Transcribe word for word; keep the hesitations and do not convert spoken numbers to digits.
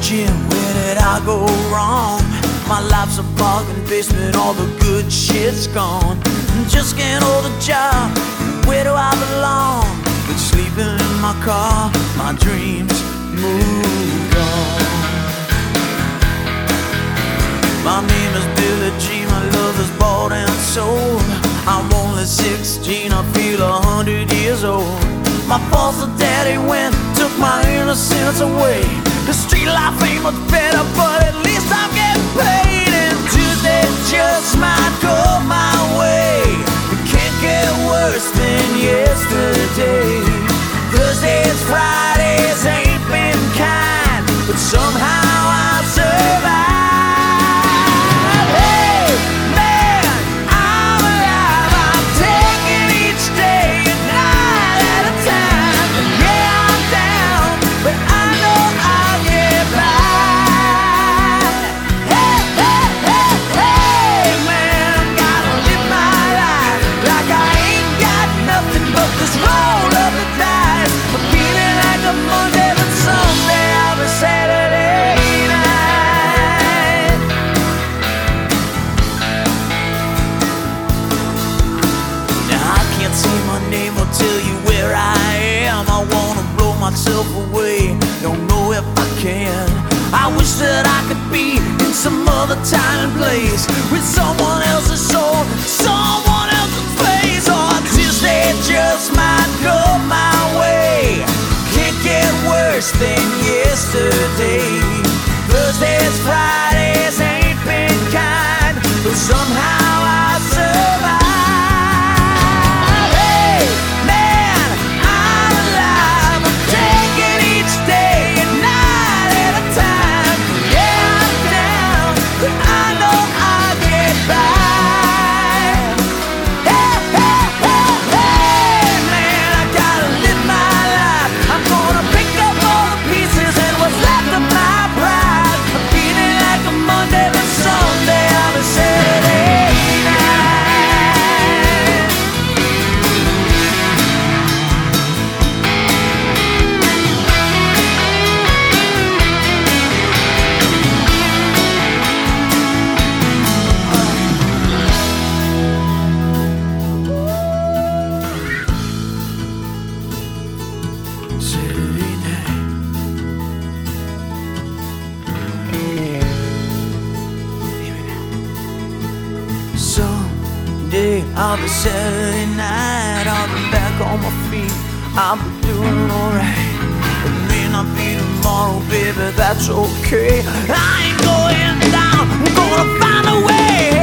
Jim, where did I go wrong? My life's a bargain basement, all the good shit's gone. Just can't hold a job, where do I belong? Been sleeping in my car, my dreams moved on. My name is Billy Jean, my love is bought and sold. I'm only sixteen, I feel a hundred years old. My foster daddy went, took my innocence away. The street life ain't much better, but at least I'm getting paid. And Tuesday just might go my way. It can't get worse than yesterday. Thursdays, Fridays ain't been kind, but somehow I survived. Tell you where I am. I wanna blow myself away, don't know if I can. I wish that I could be in some other time and place, with someone else's soul, someone else's face. Or Tuesday just might go my way. Can't get worse than yesterday. Thursdays, Fridays ain't been kind, but somehow I survive. Someday I'll be Saturday night, I'll be back on my feet, I'll be doing alright. It may not be tomorrow, baby, that's okay. I ain't going down, I'm gonna find a way.